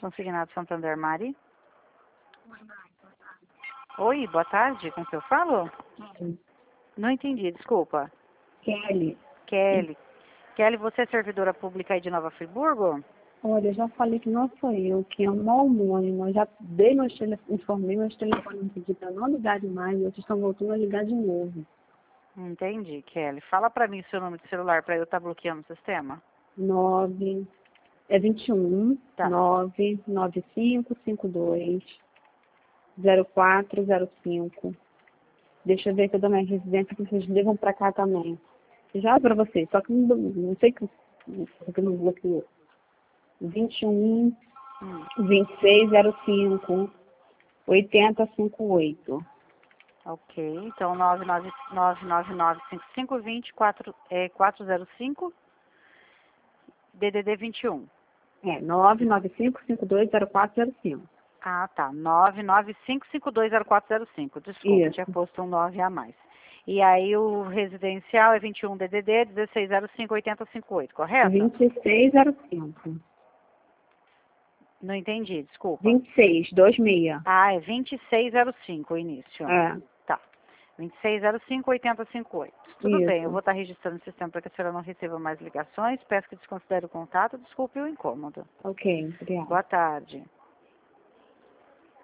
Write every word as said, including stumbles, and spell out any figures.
Consignado Santander, Mari. Oi, boa tarde. Com quem eu falo? Kelly. Não entendi, desculpa. Kelly. Kelly. Kelly, você é servidora pública aí de Nova Friburgo? Olha, eu já falei que não sou eu, que é um mau homônimo. Eu já dei meus telefones, informei meus telefones, pedi para não ligar demais, e vocês estão voltando a ligar de novo. Entendi, Kelly. Fala pra mim o seu número de celular pra eu estar bloqueando o sistema. nove, é vinte e um, Tá. nove, nove cinco cinco dois, zero quatro zero cinco. Deixa eu ver que eu dou minha residência, que vocês ligam pra cá também. Já para vocês, só que não, não sei que, que não bloqueou. vinte e um, Hum. vinte e seis zero cinco, oitenta cinquenta e oito. Ok, então nove nove nove nove nove cinco cinco dois quatro é, quatro zero cinco, D D D vinte e um. É, nove nove cinco cinco dois zero quatro zero cinco. Ah, tá. nove nove cinco cinco dois zero quatro zero cinco. Desculpa, Isso. tinha posto um nove a mais. E aí o residencial é vinte e um D D D dezesseis zero cinco oitenta cinquenta e oito, correto? vinte e seis zero cinco. Não entendi, desculpa. vinte e seis, dois seis. Ah, é vinte e seis zero cinco o início. É. Tá. vinte e seis zero cinco oitenta cinquenta e oito. Tudo Isso. bem, eu vou estar registrando no sistema para que a senhora não receba mais ligações. Peço que desconsidere o contato. Desculpe o incômodo. Ok, obrigada. Boa tarde.